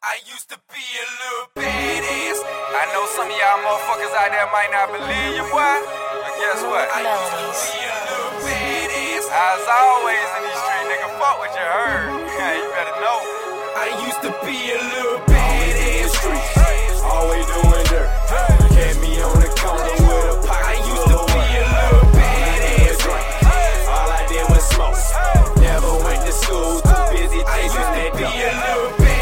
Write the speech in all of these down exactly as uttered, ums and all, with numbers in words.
I used to be a little badass. I know some of y'all motherfuckers out there might not believe you, boy. But guess what? I used to be a little badass. As always in these streets, nigga, fuck what you heard. You better know. I used to be a little badass. Always doing dirt. Kept me on the corner with a pocket. I used to be a little badass. All I did was smoke. Never went to school. Too busy I used chasing to that be a dough. little badass.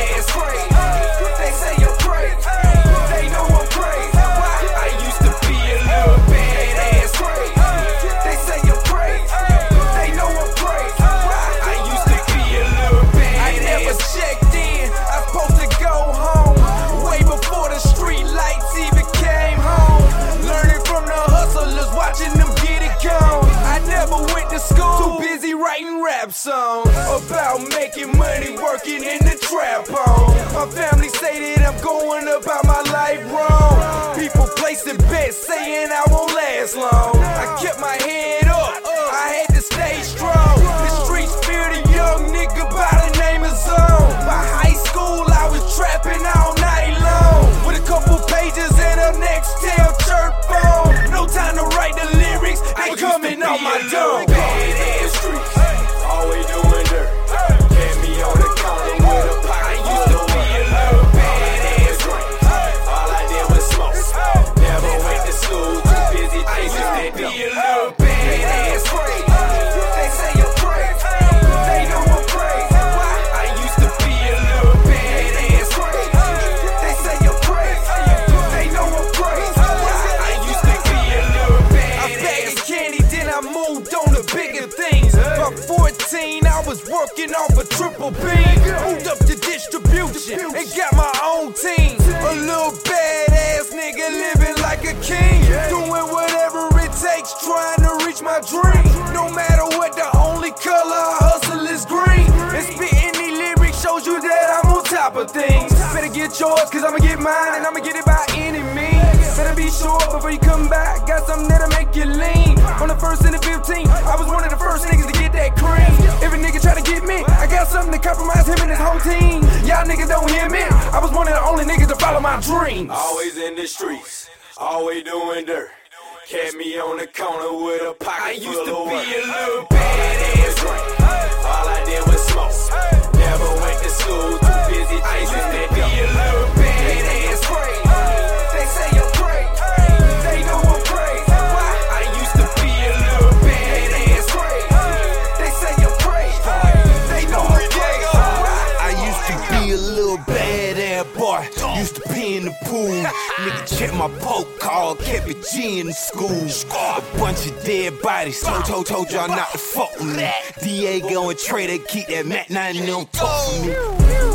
They say you're crazy. They know I'm crazy. I used to be a little badass. They say you're crazy. They know I'm crazy. I used to be a little badass. I never checked in. I was supposed to go home way before the street lights even came home. Learning from the hustlers, watching them get it gone. I never went to school. Too busy writing rap songs about making money, working in the trap home. My family say that I'm going about my life wrong. People placing bets saying I won't last long. I kept my head up, I had to stay strong. The streets feared a young nigga by the name of Zone. By high school I was trapping all night long, with a couple pages and a Nextel chirp phone. No time to write the lyrics, they coming off my dome. Always doing dirt. Kept me on the corner with a pocket. I used to be a little badass. All I did was smoke. Never went to school. Too busy I used chasing to that be a dough. little badass. They say you're crazy. They know I'm crazy. I used to be a little badass. They say you're crazy. They know I'm crazy. I used to be a little badass. I bagged candy, then I moved on to bigger things. By fourteen, I was working off a triple beam. Moved up to distribution and got my own team. A little badass nigga living like a king. Doing whatever it takes, trying to reach my dream. No matter what, the only color I hustle is green. And spitting these lyrics shows you that I'm on top of things. Better get yours, cause I'ma get mine, and I'ma get it by any means. Better be sure before you come back, got something that'll make you lean. On the first and the fifteenth, I was one of the first niggas to get that cream. If a nigga try to get me, I got something to compromise him and his whole team. Y'all niggas don't hear me, I was one of the only niggas to follow my dreams. Always in the streets. Always doing dirt. Kept me on the corner with a pocket. I used to full of be work. a little badass. All I did was smoke. Never went to school. Too busy I used chasing to that be a dough. little badass. They say you're crazy. They know I'm crazy. I used to be a little badass. They say you're crazy. They know I'm crazy. I used to be a little badass boy. Used to pee in the pool. Nigga check my poke card, kept it G in the school. A bunch of dead bodies. Told, told, told y'all not to fuck with me. Diego and Trey, they keep that Mac nine and them talk for me.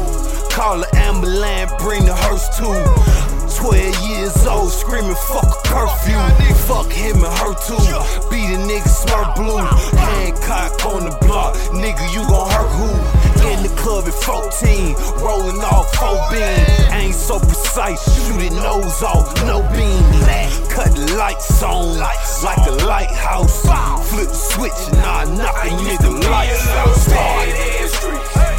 Call the ambulance, bring the hearse too. Twelve years old, screaming fuck a curfew. Fuck him and her too. Beat a nigga smart blue. Hancock on the block, nigga you gon' hurt who? In the club at fourteen, rolling off four beam. Ain't so precise, shoot it nose off, no beam. Cut the lights on, like a lighthouse. Flip the switch and I knock a nigga lights out. Badass streets.